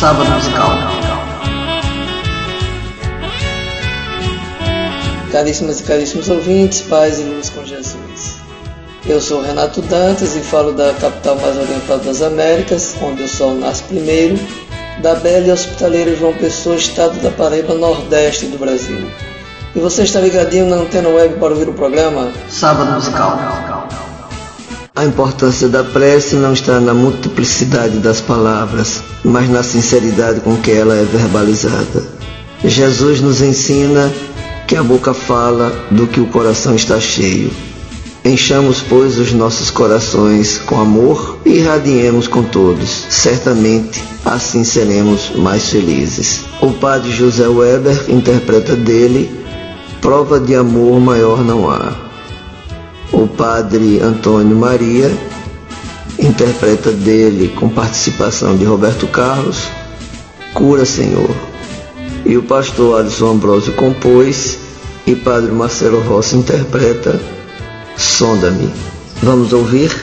Sábado musical. Caríssimas e caríssimos ouvintes, paz e luz com Jesus. Eu sou Renato Dantas e falo da capital mais oriental das Américas, onde o sol nasce primeiro, da bela e hospitaleira João Pessoa, estado da Paraíba, nordeste do Brasil. E você está ligadinho na Antena Web para ouvir o programa Sábado musical. A importância da prece não está na multiplicidade das palavras, mas na sinceridade com que ela é verbalizada. Jesus nos ensina que a boca fala do que o coração está cheio. Enchamos, pois, os nossos corações com amor e irradiemos com todos. Certamente, assim seremos mais felizes. O padre José Weber interpreta dele: prova de amor maior não há. O padre Antônio Maria interpreta dele, com participação de Roberto Carlos, Cura, Senhor. E o pastor Alisson Ambrosio compôs e padre Marcelo Rossi interpreta Sonda-me. Vamos ouvir?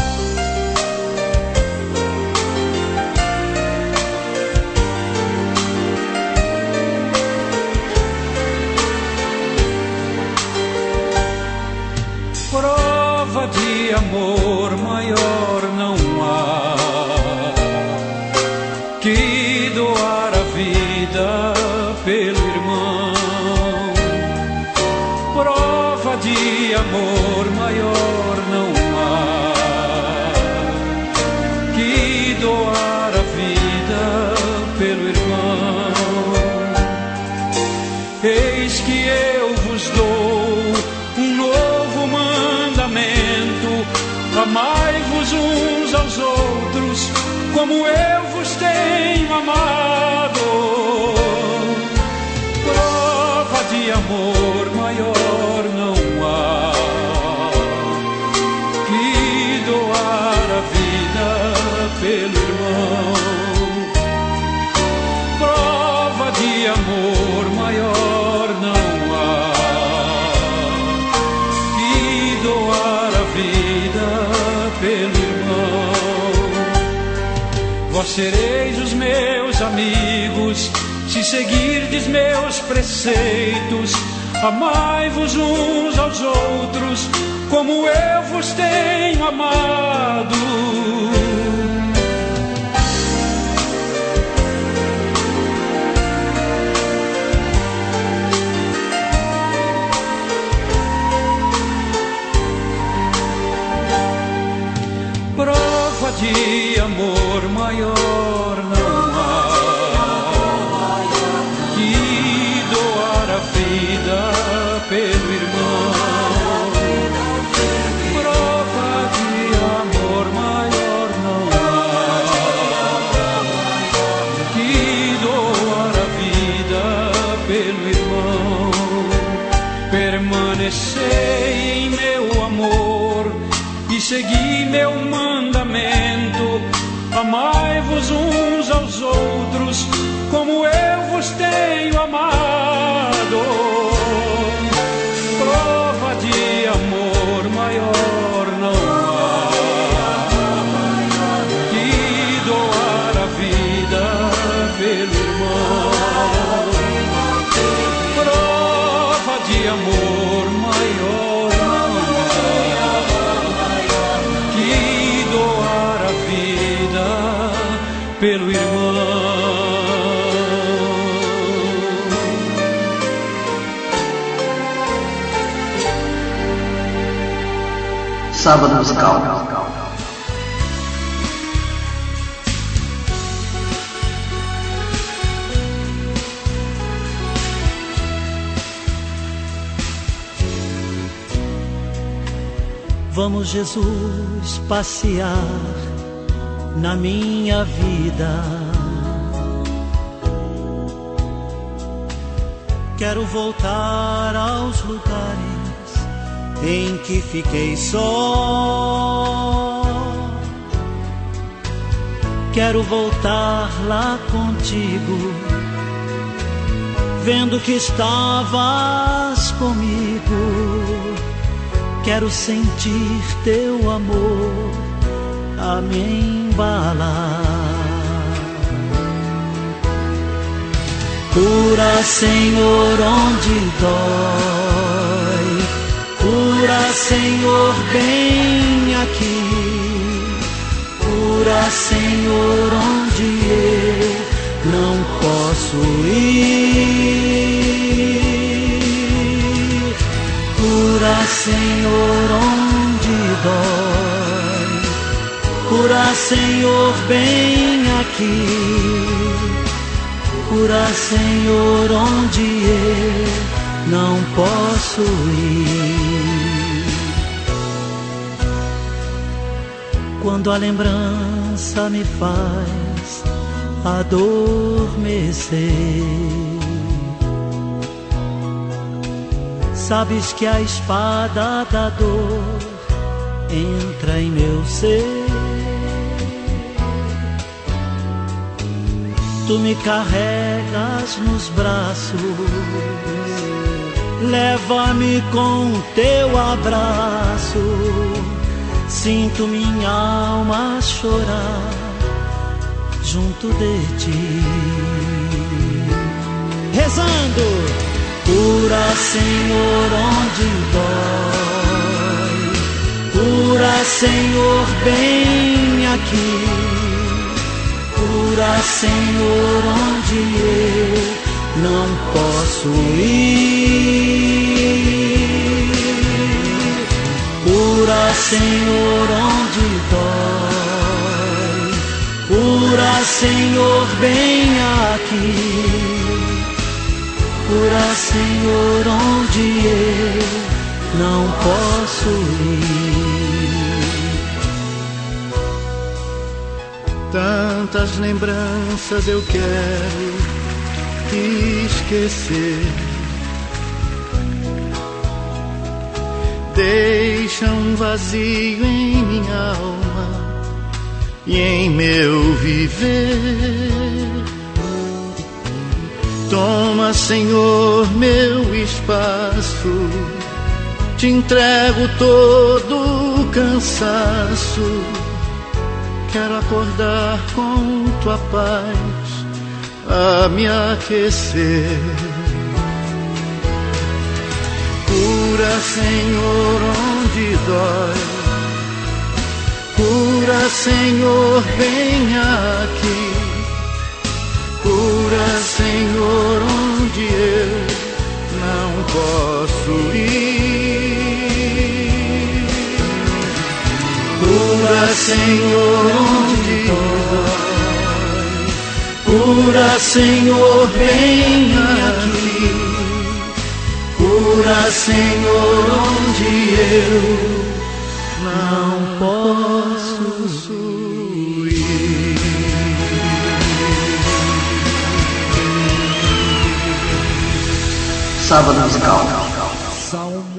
Prova de amor maior não há que doar a vida pelo irmão. Prova de amor maior não há que doar a vida pelo irmão. Eis que eu vos dou um novo mandamento: amai-vos uns aos outros como eu vos tenho amado. Prova de amor maior não há que doar a vida pelo irmão. Prova de amor maior não há que doar a vida pelo irmão. Vós sereis os meus amigos se seguirdes meus preceitos. Amai-vos uns aos outros como eu vos tenho amado. Prova de amor maior não há que doar a vida pelo irmão. Prova de amor maior não há que doar a vida pelo irmão. Permanecei em meu amor e segui meu mandamento: amai-vos uns aos outros como eu vos tenho amado. Prova de amor maior não há que doar a vida pelo irmão. Prova de amor maior não há que doar a vida pelo irmão. Sábado musical. Vamos, Jesus, passear na minha vida. Quero voltar aos lugares em que fiquei só. Quero voltar lá contigo, vendo que estavas comigo. Quero sentir teu amor a me embalar. Cura, Senhor, onde dói. Cura, Senhor, bem aqui. Cura, Senhor, onde eu não posso ir. Cura, Senhor, onde dói. Cura, Senhor, bem aqui. Cura, Senhor, onde eu não posso ir. Quando a lembrança me faz adormecer, sabes que a espada da dor entra em meu ser. Tu me carregas nos braços, leva-me com teu abraço. Sinto minha alma chorar junto de ti. Rezando, cura, Senhor, onde dói. Cura, Senhor, bem aqui. Cura, Senhor, onde eu não posso ir. Cura, Senhor, onde dói. Cura, Senhor, bem aqui. Cura, Senhor, onde eu não posso ir. Tantas lembranças eu quero esquecer, deixa um vazio em minha alma e em meu viver. Toma, Senhor, meu espaço, te entrego todo o cansaço. Quero acordar com tua paz a me aquecer. Cura, Senhor, onde dói. Cura, Senhor, vem aqui. Cura, Senhor, onde eu não posso ir. Cura, Senhor, onde dói. Cura, Senhor, vem aqui. Cura, Senhor, onde eu não posso ir. Sábado musical. Salmo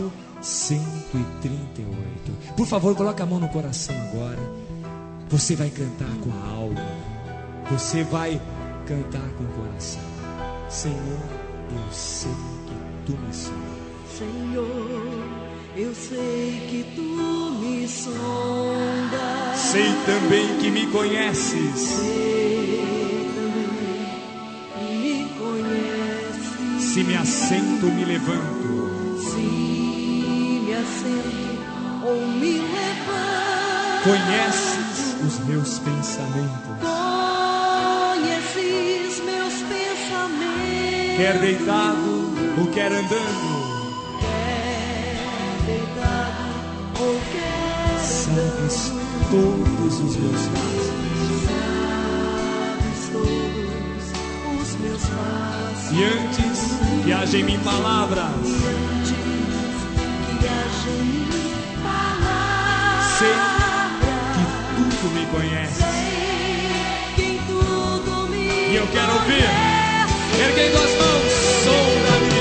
138. Por favor, coloque a mão no coração agora. Você vai cantar com a alma. Você vai cantar com o coração. Senhor, eu sei que tu me sondas. Senhor, eu sei que tu me sondas. Sei também que me conheces. Sei também que me conheces. Se me assento, me levanto. Se me assento ou me levanto. Conheces os meus pensamentos. Conheces meus pensamentos. Quer deitado ou quer andando. Deitado ou quer Sabes todos os meus passos. Sabes todos os meus passos. E antes que haja em mim palavras, Que haja em mim palavras. sei que tudo me conhece. Quem tudo me E eu quero ouvir, erguendo as mãos, sonda-me.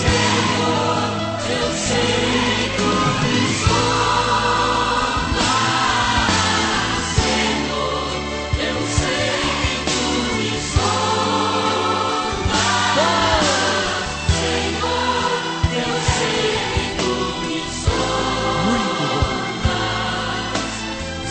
eu sei que me sondas. Senhor, eu sei que tu me sondas. Senhor, eu sei que tu me sondas.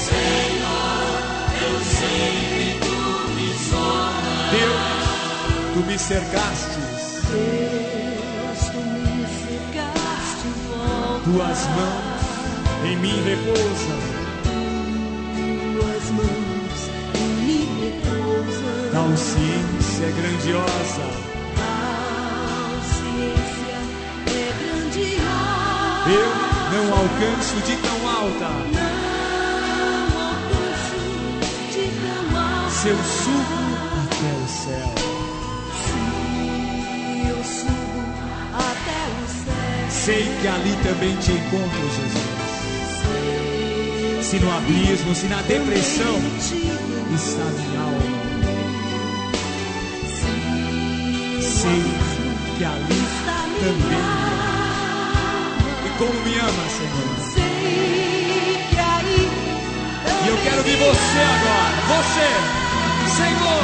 Senhor, eu sei que tu me sondas. Deus, tu tu me cercastes. Deus, tu me cercaste em volta. Tuas mãos em mim repousam. Tuas mãos em mim repousam. Tal ciência é grandiosa. Tal ciência é grandiosa. Eu não alcanço de tão alta. Não alcanço de tão alta. Se eu subo até o céu, Se eu subo até o céu, sei que ali também te encontro, Jesus. Se no abismo, se na depressão está minha alma, sei que ali também. E como me ama, Senhor. sei que aí E eu quero ver você agora. Você, Senhor.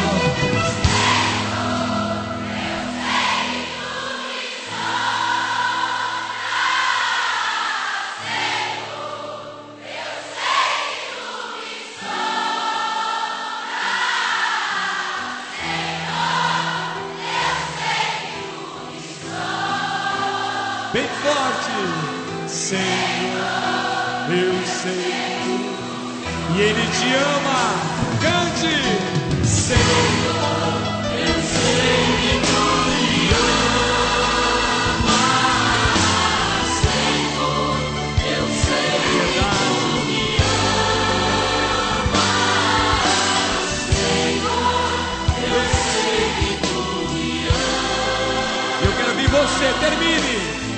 Bem forte, Senhor, eu sei, e Ele te ama. Cante, Senhor, eu sei que tu me amas. Senhor, eu sei que tu me amas. Senhor, eu sei que tu me amas. Eu quero ver você, termine.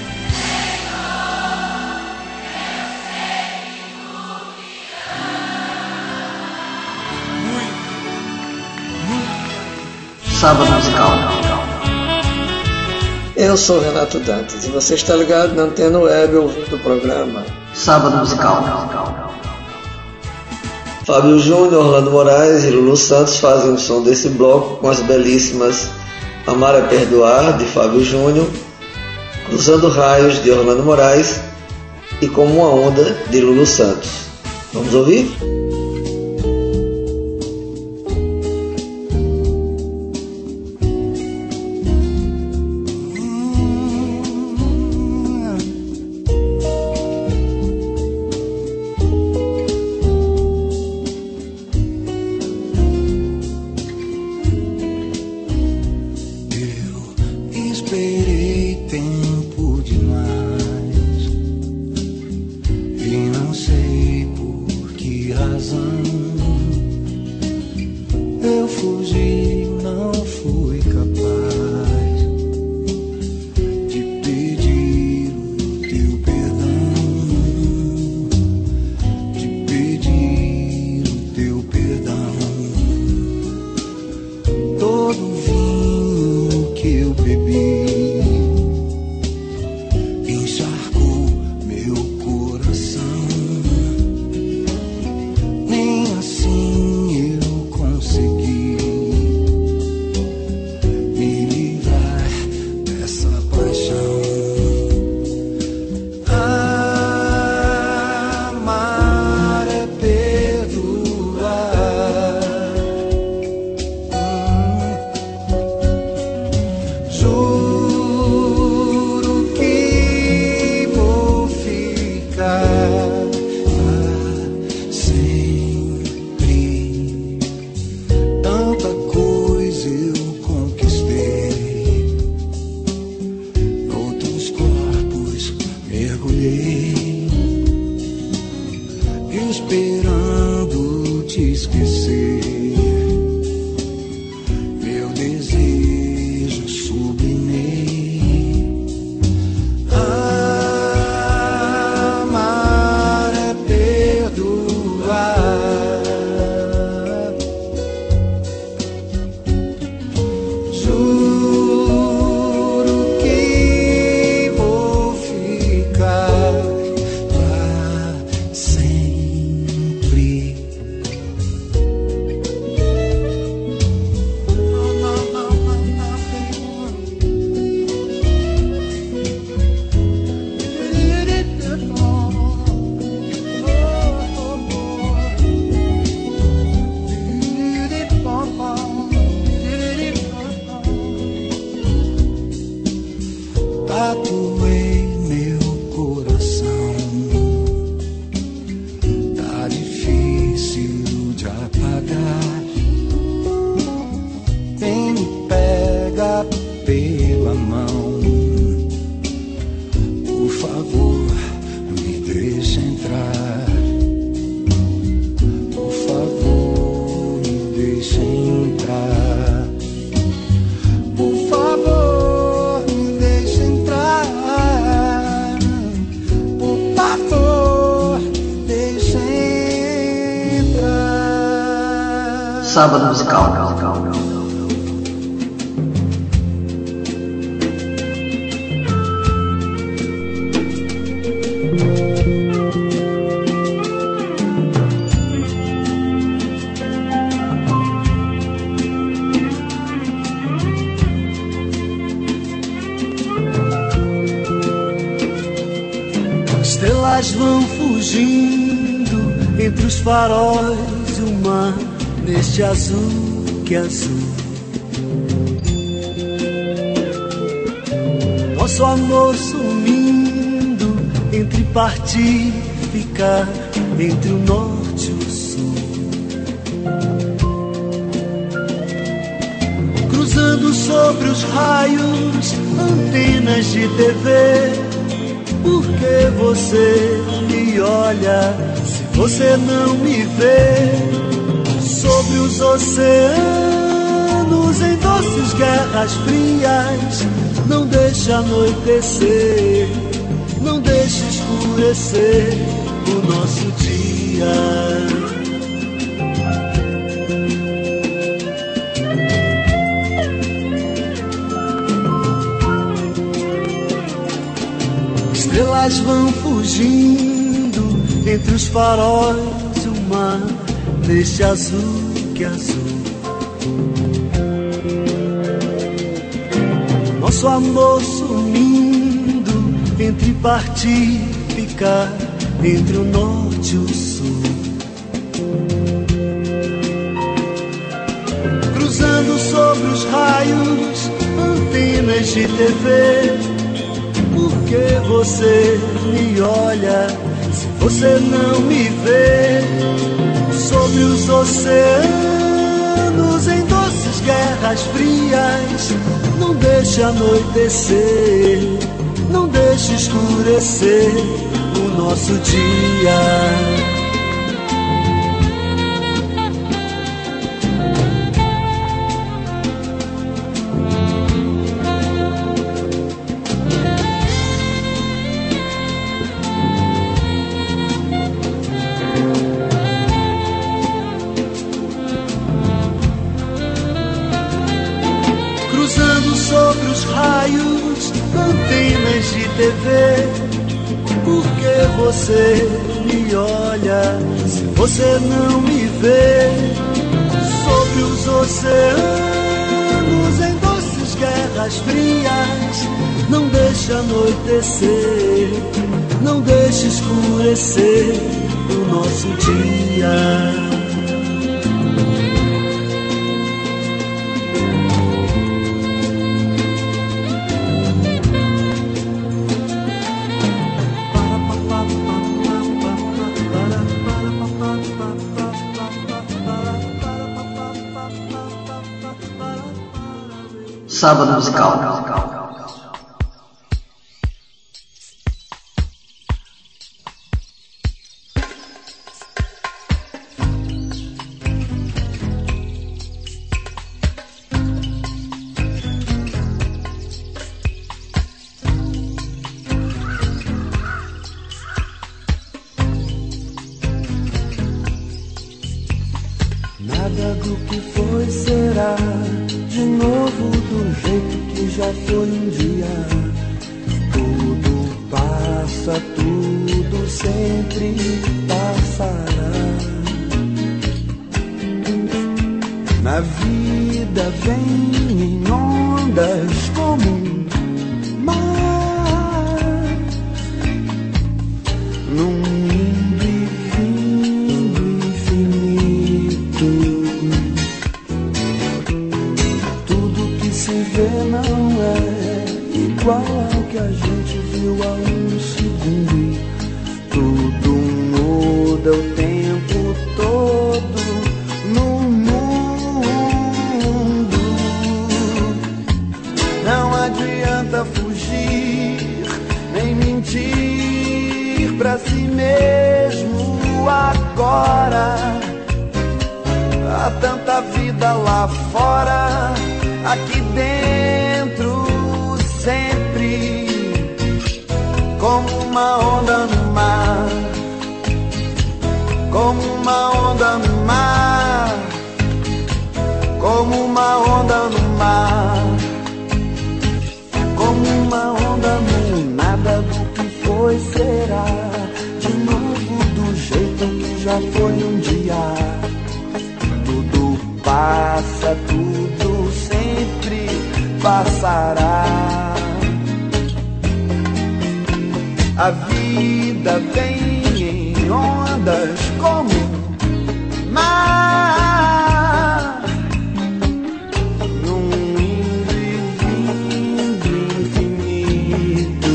Sábado musical. Eu sou Renato Dantas e você está ligado na Antena Web ouvindo o programa Sábado musical. Fábio Júnior, Orlando Moraes e Lulu Santos fazem o som desse bloco com as belíssimas Amar é Perdoar, de Fábio Júnior, Cruzando Raios, de Orlando Moraes e Como uma Onda, de Lulu Santos. Vamos ouvir? Esperei tempo demais e não sei por que razão eu fugi, não fui capaz de pedir o teu perdão, de pedir o teu perdão. Todo vinho que eu bebi encharcou meu coração. Nem assim eu consegui me livrar dessa paixão. Amar é perdoar. pela mão. Por favor, me deixe entrar. Por favor, me deixe entrar. Por favor, me deixe entrar. Por favor, me deixe entrar. Sábado musical. Estrelas vão fugindo entre os faróis do mar, neste azul que é azul. Nosso amor sumindo entre partir e ficar, entre o norte e o sul. Cruzando sobre os raios, antenas de TV. Por que você me olha se você não me vê? Sobre os oceanos em doces guerras frias, não deixe anoitecer, não deixe escurecer o nosso dia. Estrelas vão fugindo entre os faróis e o mar, neste azul que é azul. Nosso amor sumindo entre partir e ficar, entre o norte e o sul. Cruzando sobre os raios, antenas de TV. Por que você me olha se você não me vê? Sobre os oceanos em doces guerras frias, não deixe anoitecer, não deixe escurecer o nosso dia. Sobre os raios, antenas de TV. Por que você me olha se você não me vê? Sobre os oceanos em doces guerras frias, não deixe anoitecer, não deixe escurecer o nosso dia. Sábado musical. Nada do que foi será de novo do jeito que já foi um dia. Tudo passa, tudo sempre passará. Na vida vem em ondas como um mar, num indo e vindo infinito. Tudo que se vê não é igual ao que a gente viu há um segundo. Tudo muda o tempo todo no mundo. Não mentir pra si mesmo agora. Há tanta vida lá fora, aqui dentro sempre, como uma onda no mar, como uma onda no mar, como uma onda no mar, como uma onda no nada. Do que foi será, de novo do jeito que já foi um dia. Tudo passa, tudo sempre passará. A vida vem em ondas como mar, num indo e vindo infinito.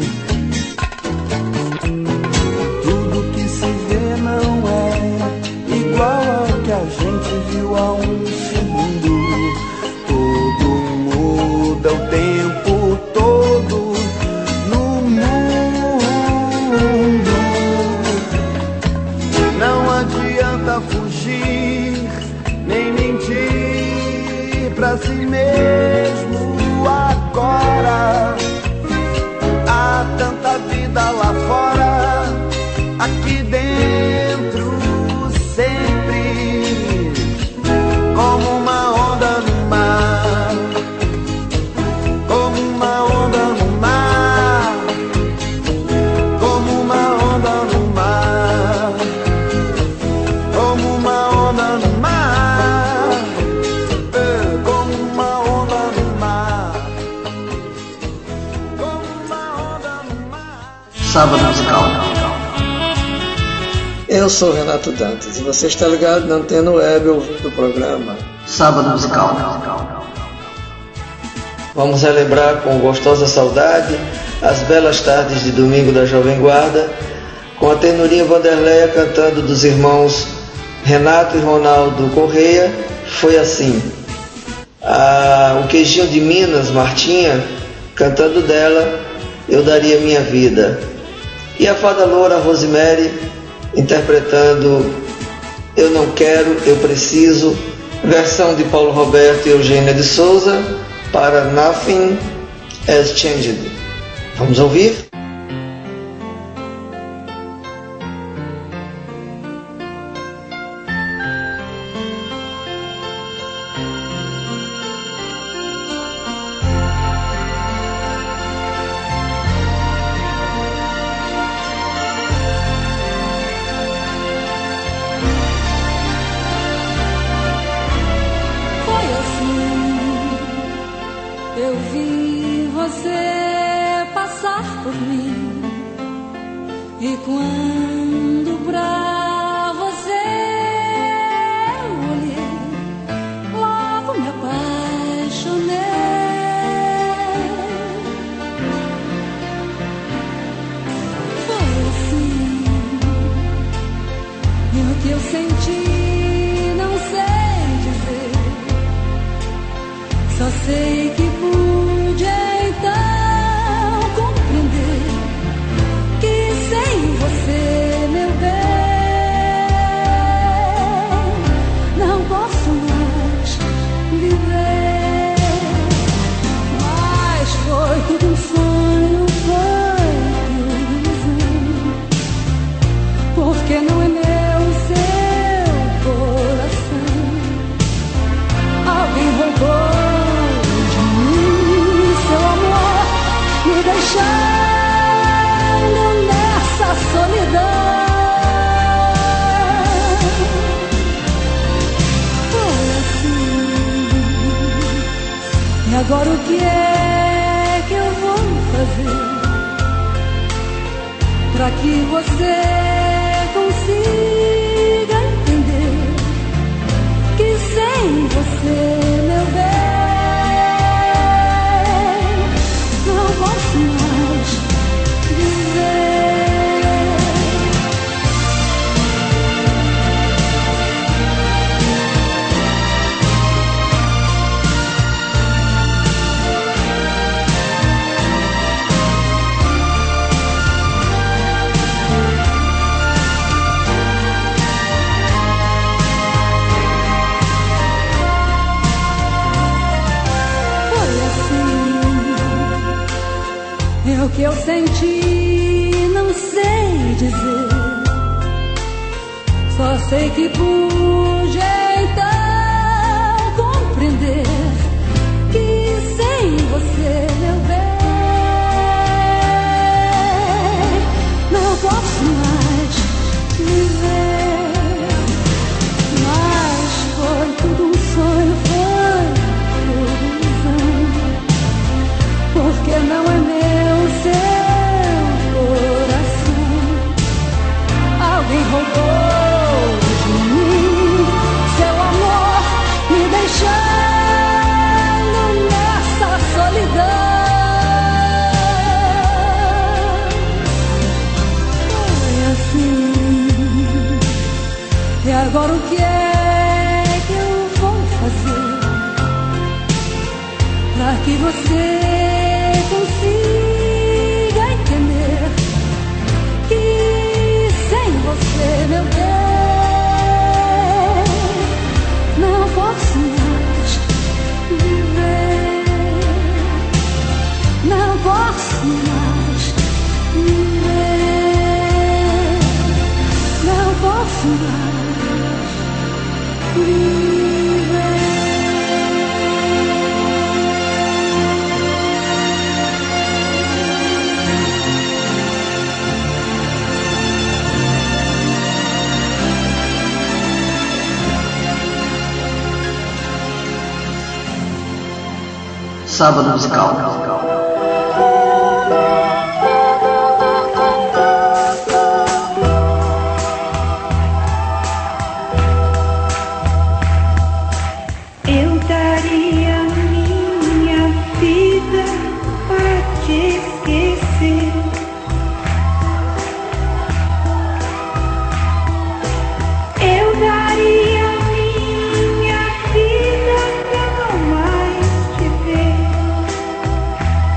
Tudo que se vê não é igual ao que a gente viu há um segundo. Tudo muda o tempo todo no mundo. Não adianta fugir nem mentir pra si mesmo agora. Há tanta vida lá fora, aqui dentro sempre, como uma onda no mar, como uma onda no mar, como uma onda no mar, como uma onda no mar, como uma onda no mar, como uma onda no mar. Sábado musical. Eu sou Renato Dantas e você está ligado na Antena Web ouvindo o programa Sábado musical. Vamos relembrar com gostosa saudade as belas tardes de domingo da Jovem Guarda, com a ternurinha Vanderleia cantando dos irmãos Renato e Ronaldo Correia. Foi assim. O queijinho de Minas, Martinha, cantando dela Eu Daria Minha Vida. E a fada loura Rosemary interpretando Eu Não Quero, Eu Preciso, versão de Paulo Roberto e Eugênia de Souza para Nothing Has Changed. Vamos ouvir? Eu vi você passar por mim, e quando pra você eu olhei, logo me apaixonei. Foi assim, e o que eu senti não sei dizer, só sei que pude então compreender que sem você, meu bem, não posso mais viver. Mas foi tudo um sonho, foi ilusão, porque não é meu o seu coração. Alguém roubou me deixando nessa solidão. Foi assim. E agora o que é que eu vou fazer pra que você consiga entender que sem você, meu bem, não posso mais viver. que eu senti, não sei dizer. Só sei que pude então compreender que sem você, meu bem, não posso mais viver. Mas foi tudo um sonho, foi tudo ilusão, porque não é meu seu coração. Alguém roubou de mim seu amor, me deixando nessa solidão. Foi assim. E agora o que é que eu vou fazer pra que você consiga entender que sem você, meu bem, não posso mais viver. Não posso mais viver. Não posso mais viver. Sábado musical. Eu daria minha vida para te esquecer. Eu daria minha vida pra não mais te ver.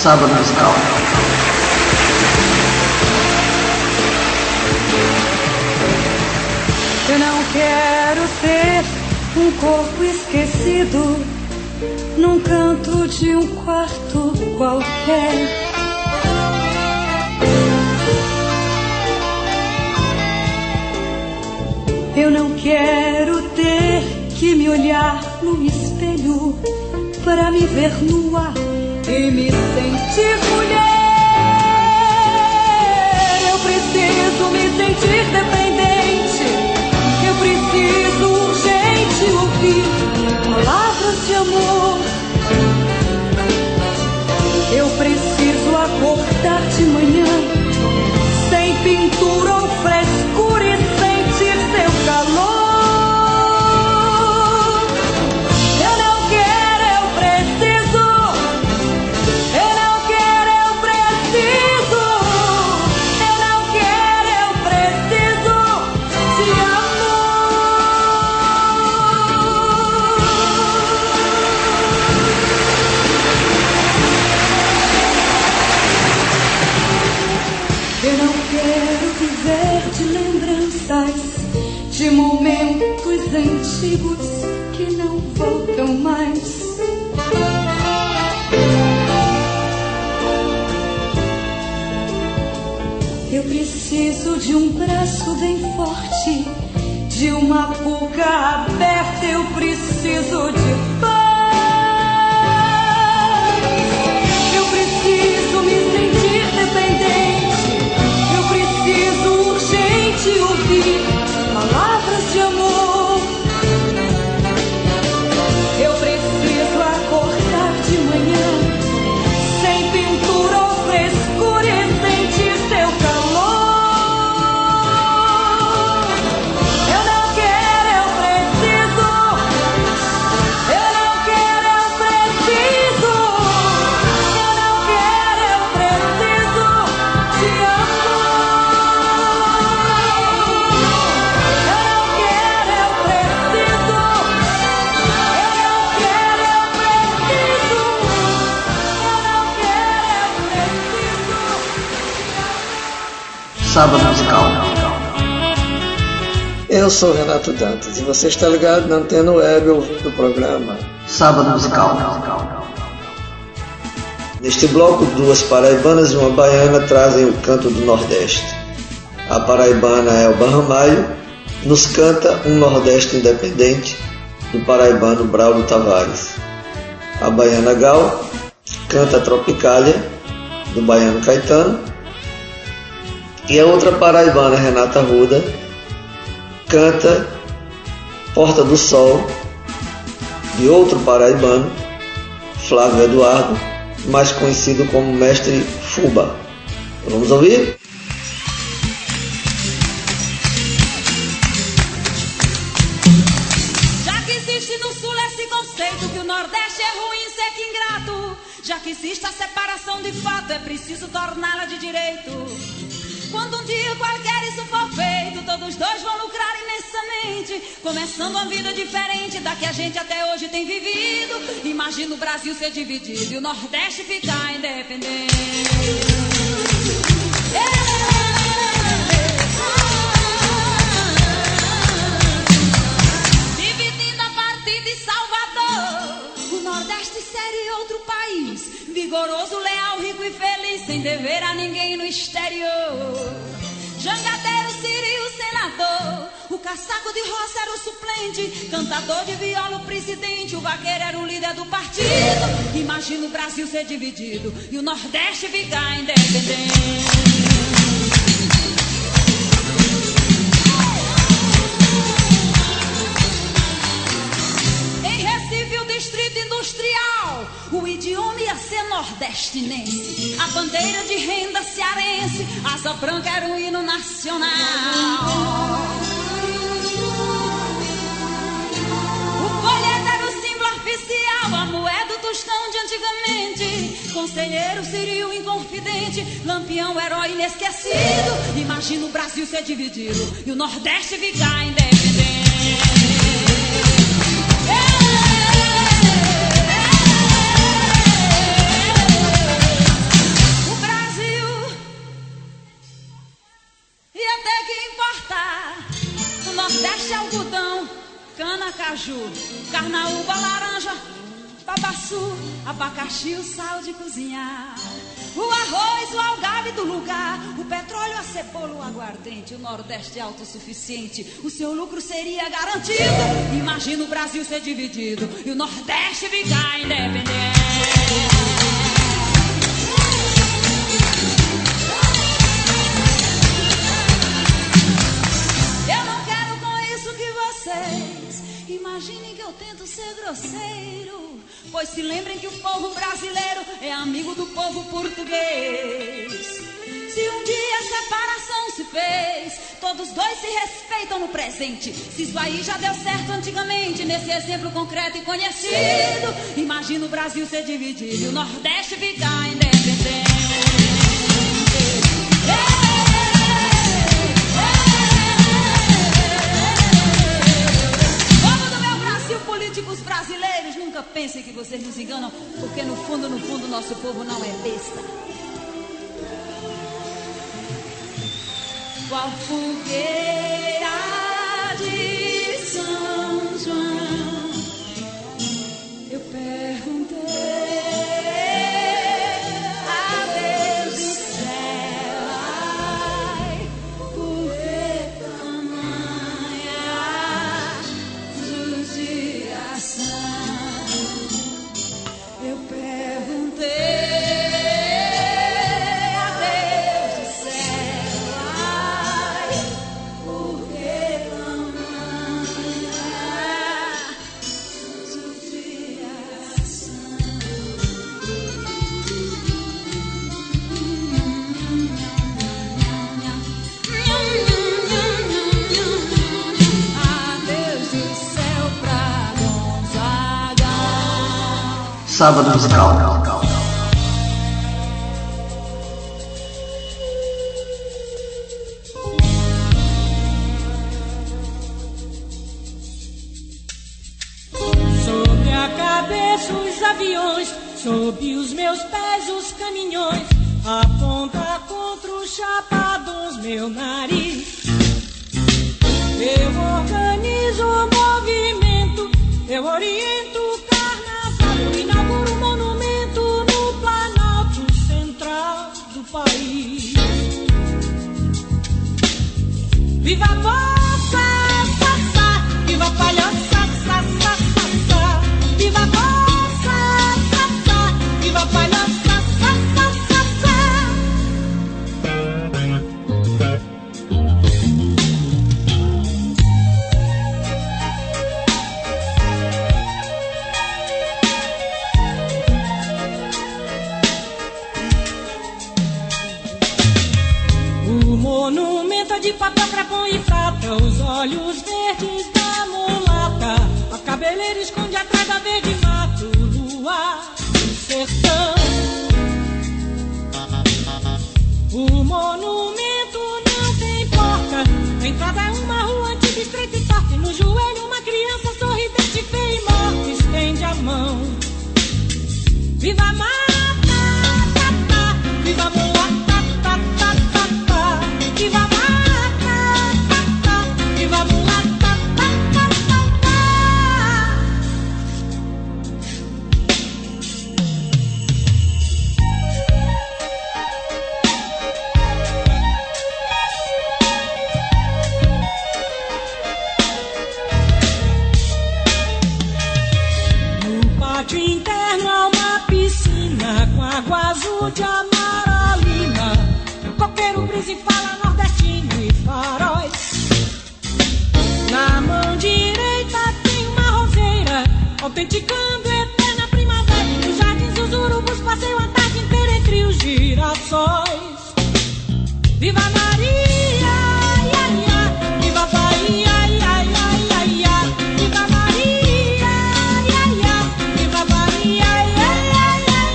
Sábado musical. Eu não quero ter um corpo esquecido num canto de um quarto qualquer. Eu não quero ter que me olhar no espelho para me ver nua e me sentir mulher. Eu preciso me sentir dependente. Eu preciso urgente ouvir palavras de amor. Eu preciso acordar de manhã sem pintura ou frescura e sentir seu calor. Eu não quero, eu preciso. Eu não quero, eu preciso. Eu não quero, eu preciso de Eu não quero viver de lembranças, de momentos antigos que não voltam mais. Eu preciso de um braço bem forte, de uma boca aberta. Eu preciso de paz. Eu preciso me sentir dependente. Eu preciso urgente ouvir palavras de amor. Eu preciso acordar de manhã sem pintura ou frescura e sentir seu calor. Eu não quero, eu preciso. Eu não quero, eu preciso. Eu não quero, eu preciso de Sábado musical. Eu sou Renato Dantas e você está ligado na Antena Web ouvindo o programa Sábado musical. Neste bloco, duas paraibanas e uma baiana trazem o canto do Nordeste. A paraibana Elba Ramalho nos canta um Nordeste independente, do paraibano Braulio Tavares. A baiana Gal canta Tropicália, do baiano Caetano. E a outra paraibana, Renata Arruda, canta Porta do Sol, de outro paraibano, Flávio Eduardo, mais conhecido como Mestre Fuba. Vamos ouvir? Já que existe no Sul esse conceito que o Nordeste é ruim, seco e ingrato, já que existe a separação de fato, é preciso torná-la de direito. Quando um dia qualquer isso for feito, todos dois vão lucrar imensamente, começando uma vida diferente da que a gente até hoje tem vivido. Imagina o Brasil ser dividido e o Nordeste ficar independente. Dividindo a partir de Salvador, o Nordeste seria outro país, vigoroso, leal, rico e feliz, sem dever a ninguém no exterior. Jangadeiro, Sírio, senador, o caçaco de roça era o suplente, cantador de viola o presidente, o vaqueiro era o líder do partido. Imagina o Brasil ser dividido e o Nordeste ficar independente. Em Recife, o distrito industrial, o idioma ia ser nordestinense, a bandeira de renda cearense, asa branca era o hino nacional. O folheto era o símbolo oficial, a moeda do tostão de antigamente, conselheiro Sírio inconfidente, Lampião herói inesquecido. Imagina o Brasil ser dividido e o Nordeste ficar independente. uva, laranja, babaçu, abacaxi, o sal de cozinhar, o arroz, o algarve do lugar, o petróleo, a cebola, o aguardente, o Nordeste autossuficiente, o seu lucro seria garantido. Imagina o Brasil ser dividido e o Nordeste ficar independente. Eu não quero com isso que vocês imaginem que eu tento ser grosseiro, pois se lembrem que o povo brasileiro é amigo do povo português. Se um dia a separação se fez, todos dois se respeitam no presente. Se isso aí já deu certo antigamente, nesse exemplo concreto e conhecido, imagina o Brasil ser dividido e o Nordeste ficar independente. Políticos brasileiros, nunca pensem que vocês nos enganam, porque no fundo, nosso povo não é besta. Qual fogueira de São João? Eu perguntei a Deus do céu, ai, por que tamanha judiação? Eu perguntei a Deus do céu, ai, por que tamanha judiação? A Deus do céu pra Gonzaga. Sábado musical. Sobre a cabeça os aviões, sob os meus pés os caminhões, aponta contra os chapadões meu nariz. Eu organizo o movimento, eu oriento o carnaval, eu inauguro um monumento no Planalto Central do país. Viva a bossa, sassá, viva a palhoça, sassá, sassá, viva a bossa, sassá, viva a palhoça, sassá, sassá. O monumento é de papel, crepom e prata, os olhos verdes da mulata, a cabeleira esconde atrás da verde mato, luar do sertão. O monumento não tem porta, a entrada é uma rua antiga, estreita e torta, e no joelho uma criança sorridente, feia e morta, estende a mão. Viva a mata, tá, tá, viva a mulata, tá, tá, tá, tá, viva a mata, tá, tá, viva a mulata, tá, tá, tá, tá. No pátio interno há uma piscina com água azul de amaralina, coqueiro, brisa e fala nordestino e faróis. Na mão direita tem uma roseira, autenticando eterna primavera, e nos jardins os urubus passeiam a tarde inteira entre os girassóis. Viva Maria, ia, ia, viva Bahia, ia, ia, ia, ia, viva Maria, ia, ia, viva Bahia, ia, ia, ia,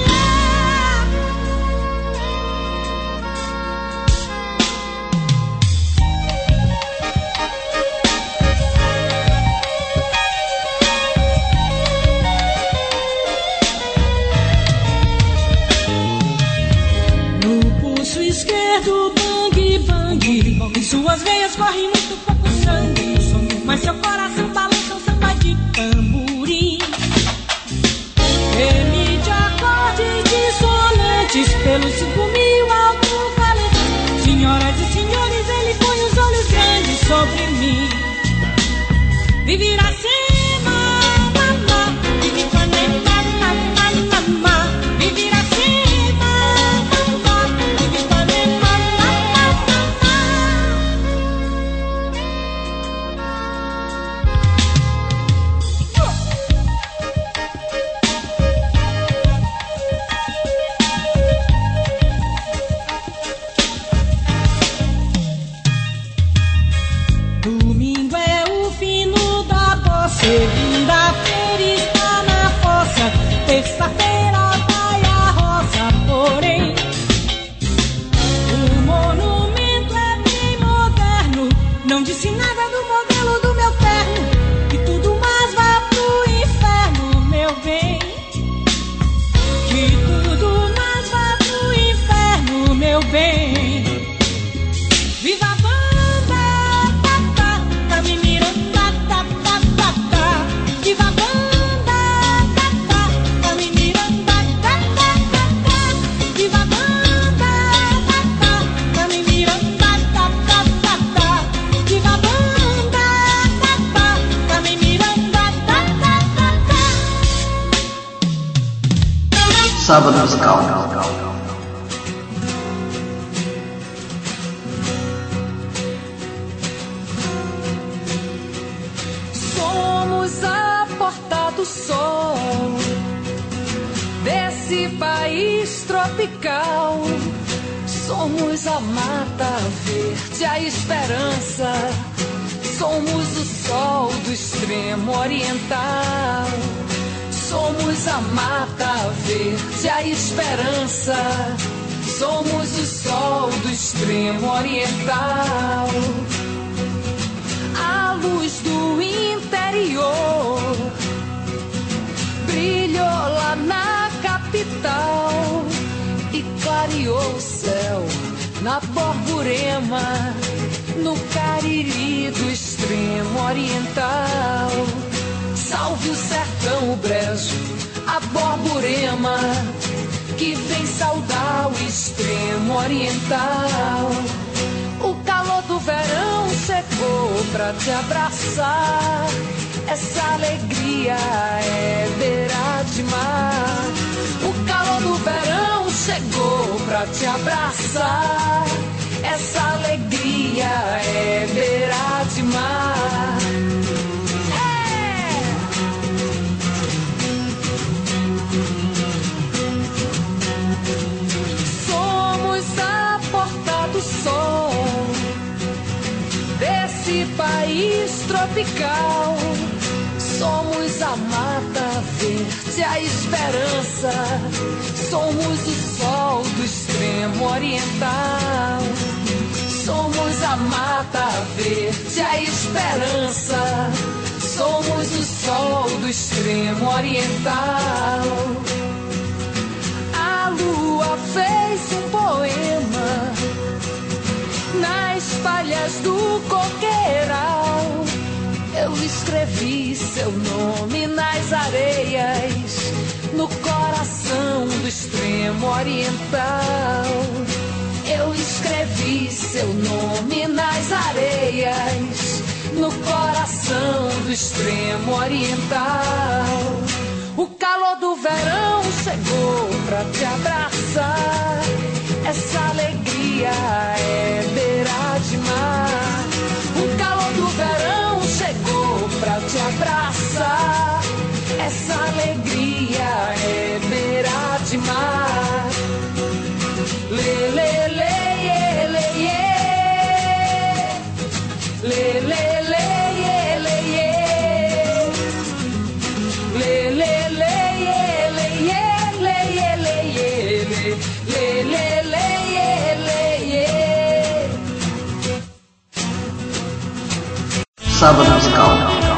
no pulso esquerdo, bang, bang, em suas veias corre muito pouco sangue, mas seu coração balança um samba de tamborim. Sábado musical. Somos a porta do sol desse país tropical. Somos a mata verde, a esperança. Somos o sol do extremo oriental. Somos a mata verde, a esperança. Somos o sol do extremo oriental. A luz do interior brilhou lá na capital e clareou o céu na Borborema, no Cariri do extremo oriental. Salve o sertão, o brejo, a Borborema, que vem saudar o extremo oriental. O calor do verão chegou pra te abraçar. Essa alegria é beira de mar. O calor do verão chegou pra te abraçar. Essa alegria é beira de mar. Somos a porta do sol desse país tropical. Somos a mata verde, a esperança. Somos o sol do extremo oriental. Somos a mata verde, a esperança. Somos o sol do extremo oriental. A lua fez um poema nas palhas do coqueiral. Eu escrevi seu nome nas areias, no coração do extremo oriental. Eu escrevi seu nome nas areias, no coração do extremo oriental. O calor do verão chegou pra te abraçar. Essa alegria é beira de mar. O calor do verão chegou pra te abraçar. Essa alegria é beira de mar. Lê, lê, lê, lê, lê, lê, lê, lê. Sábado musical.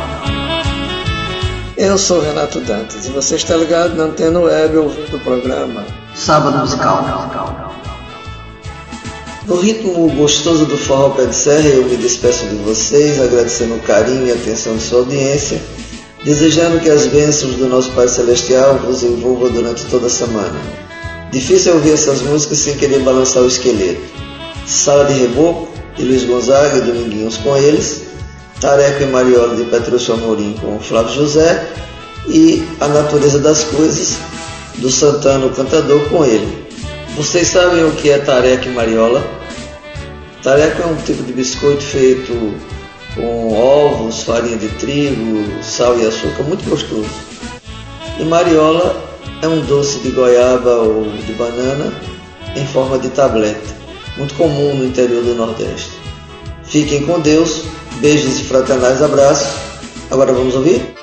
Eu sou Renato Dantas e você está ligado na Antena Web ouvindo o programa Sábado musical. No ritmo gostoso do forró pé de serra, eu me despeço de vocês, agradecendo o carinho e a atenção de sua audiência, desejando que as bênçãos do nosso Pai Celestial vos envolvam durante toda a semana. Difícil ouvir essas músicas sem querer balançar o esqueleto. Sala de Reboco, de Luiz Gonzaga e Dominguinhos com eles, Tareca e Mariola de Petrúcio Amorim com Flávio José e A Natureza das Coisas, do Santana o Cantador com ele. Vocês sabem o que é tareca e mariola? Tareca é um tipo de biscoito feito com ovos, farinha de trigo, sal e açúcar, muito gostoso. E mariola é um doce de goiaba ou de banana em forma de tableta, muito comum no interior do Nordeste. Fiquem com Deus, beijos e fraternais abraços. Agora vamos ouvir?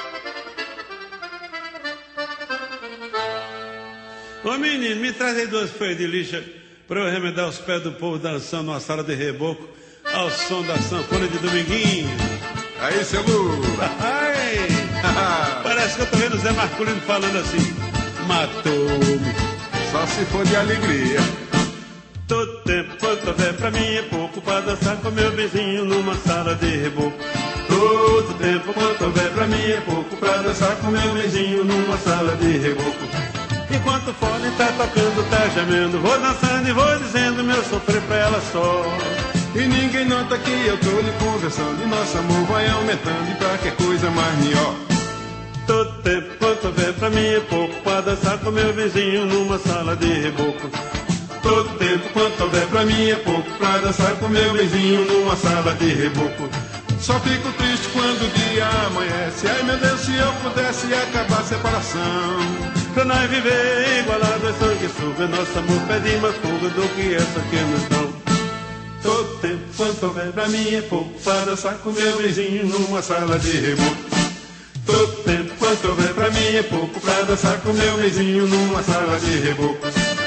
Ô menino, me traz aí 2 folhas de lixa para eu remendar os pés do povo dançando numa sala de reboco ao som da sanfona de Dominguinho. Aí, seu Lu! Parece que eu tô vendo o Zé Marculino falando assim: matou-me. Só se for de alegria. Todo tempo quanto houver pra mim é pouco pra dançar com meu vizinho numa sala de reboco. Todo tempo quanto houver pra mim é pouco pra dançar com meu vizinho numa sala de reboco. Enquanto o fone tá tocando, tá gemendo, vou dançando e vou dizendo meu sofrer pra ela só. E ninguém nota que eu tô lhe conversando, e nosso amor vai aumentando, e qualquer coisa mais melhor. Todo tempo quanto houver pra mim é pouco pra dançar com meu vizinho numa sala de reboco. Todo tempo quanto houver pra mim é pouco pra dançar com meu vizinho numa sala de reboco. Só fico triste quando o dia amanhece. Ai meu Deus, se eu pudesse acabar a separação. Pra nós viver igualados a sanguessuga, nosso amor pede mais fuga do que essa que nos dão. Todo tempo quanto houver pra mim é pouco pra dançar com meu vizinho numa sala de reboco. Todo tempo quanto houver pra mim é pouco pra dançar com meu vizinho numa sala de reboco.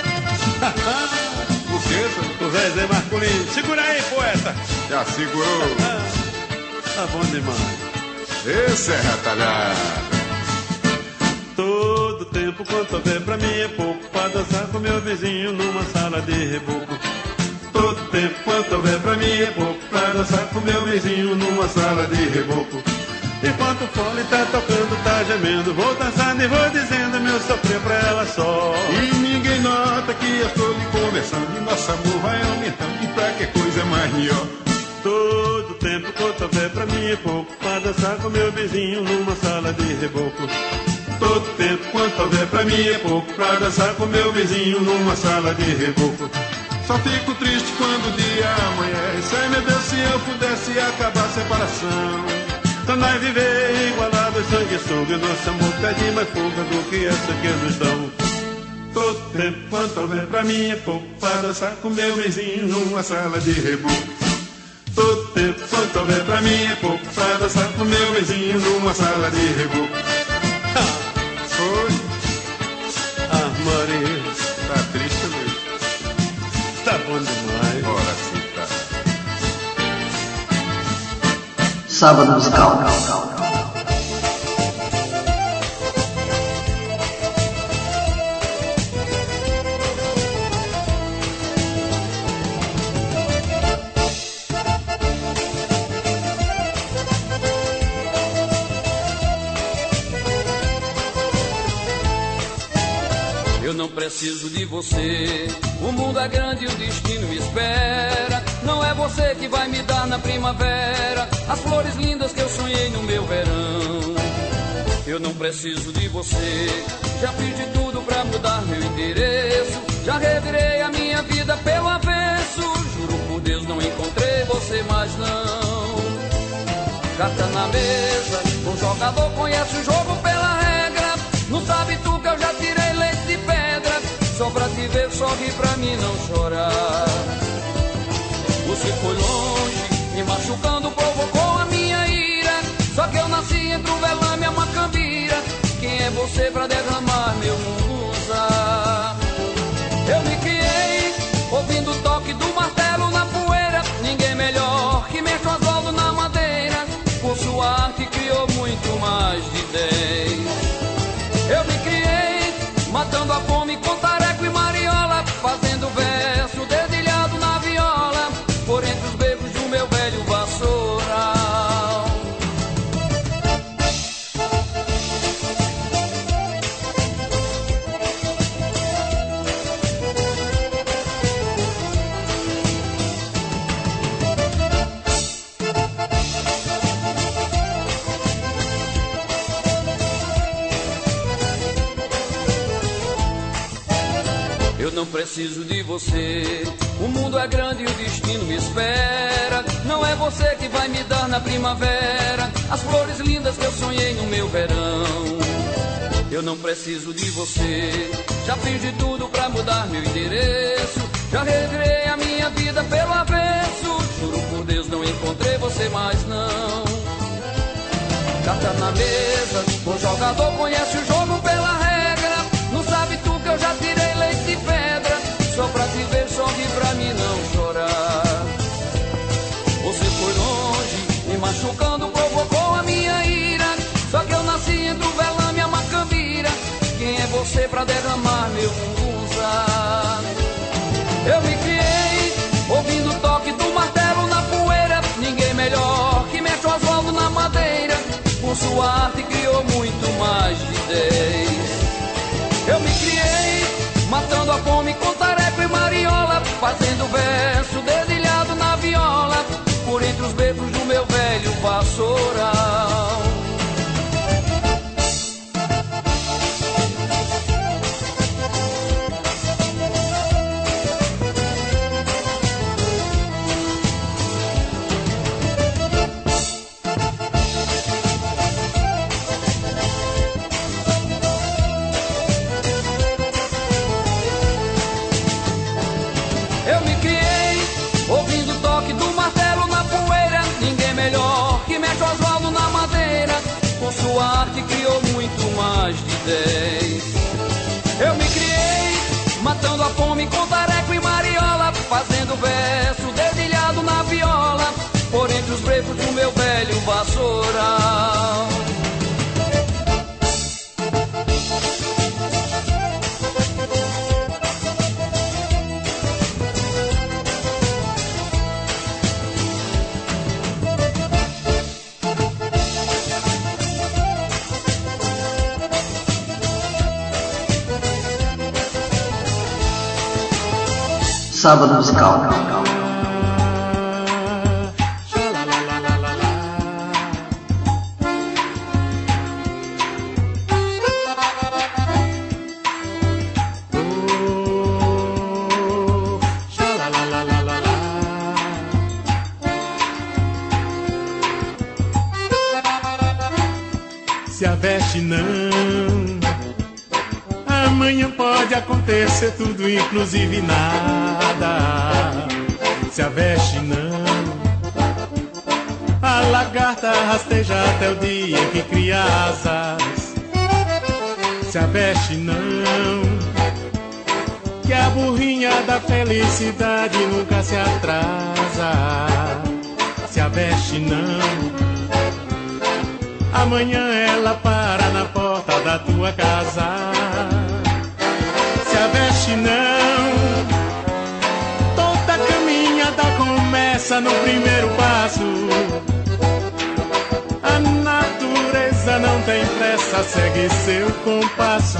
O que? O Zezé Marcolino. Segura aí, poeta. Já segurou. Tá bom demais. Esse é retalhado. Todo tempo quanto houver pra mim é pouco pra dançar com meu vizinho numa sala de reboco. Todo tempo quanto houver pra mim é pouco pra dançar com meu vizinho numa sala de reboco. Enquanto o fole tá tocando, tá gemendo, vou dançando e vou dizendo meu sofrer pra ela só. E ninguém nota que eu estou lhe conversando e nosso amor vai aumentando. E pra que coisa mais melhor? Todo tempo quanto houver pra mim é pouco pra dançar com meu vizinho numa sala de reboco. Todo tempo quanto houver pra mim é pouco pra dançar com meu vizinho numa sala de reboco. Só fico triste quando o dia amanhece. Ai meu Deus, se eu pudesse acabar a separação. Pra nós viver igualados, sanguessuga, nosso amor pede mais fuga do que essa que nos dão. Todo tempo quanto houver pra mim é pouco pra dançar com meu vizinho numa sala de reboco. Todo tempo quanto houver pra mim é pouco pra dançar com meu vizinho numa sala de reboco. Foi? Ah, Maria, tá triste mesmo. Tá bom demais. Ora sim, tá. Sábado musical. Eu não preciso de você, o mundo é grande e o destino me espera. Não é você que vai me dar na primavera as flores lindas que eu sonhei no meu verão. Eu não preciso de você, já fiz de tudo pra mudar meu endereço. Já revirei a minha vida pelo avesso, juro por Deus não encontrei você mais não. Carta na mesa, o jogador conhece o jogo pela regra. Não sabe tu que eu já tirei leite de pedra, só pra te ver sorrir pra mim não chorar. Você foi longe, me machucando, provocou a minha ira. Só que eu nasci entre o velame e a macambira. Quem é você pra derramar meu musa? Eu me criei, ouvindo o toque do martelo na poeira. Ninguém melhor que mexe o asfalto na madeira. Por sua arte criou muito mais de 10. Eu me criei, matando a fome com tareco e mariola, fazendo verso dedilhado na viola, por entre os becos do meu velho vassoural. Eu não preciso de você, o mundo é grande e o destino me espera. Não é você que vai me dar na primavera as flores lindas que eu sonhei no meu verão. Eu não preciso de você, já fiz de tudo pra mudar meu endereço. Já revirei a minha vida pelo avesso, juro por Deus não encontrei você mais não. Carta na mesa, o jogador conhece o jogo pela regra. Não sabe tu que eu já tirei leite de pedra, só pra te ver sorrir pra mim não chorar. Você foi longe, me machucando, provocou a minha ira. Só que eu nasci entre o velame e a macambira. Quem é você pra derramar meu musa? Eu me criei, ouvindo o toque do martelo na poeira. Ninguém melhor que mexe o asfalto na madeira. Por sua arte criou muito mais de 10. Eu me criei, matando a fome com tareco e mariola, fazendo verso dedilhado na viola, por entre os becos do meu velho vassoural. mais de 10. Eu me criei matando a fome com tareco e mariola, fazendo verso dedilhado na viola, por entre os brecos do meu velho vassoural. Sábado musical. Se a veste não, amanhã pode acontecer tudo, inclusive nada. Se a veste não, a lagarta rasteja até o dia em que cria asas. Se a veste não, que a burrinha da felicidade nunca se atrasa. Se a veste não, amanhã ela para na porta da tua casa. Se a veste não, toda caminhada começa no primeiro passo. A natureza não tem pressa, segue seu compasso.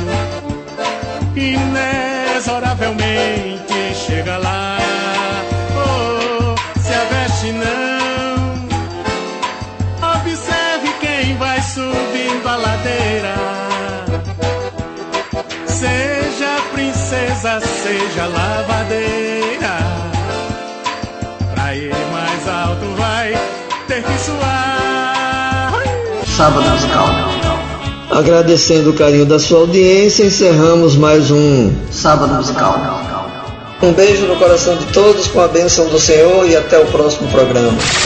Inexoravelmente chega lá. Oh, se a veste não, observe quem vai subindo a ladeira. Seja princesa, seja lavadeira, pra ir mais alto vai ter que suar. Sábado musical. Agradecendo o carinho da sua audiência, encerramos mais um Sábado musical. Um beijo no coração de todos, com a bênção do Senhor, e até o próximo programa.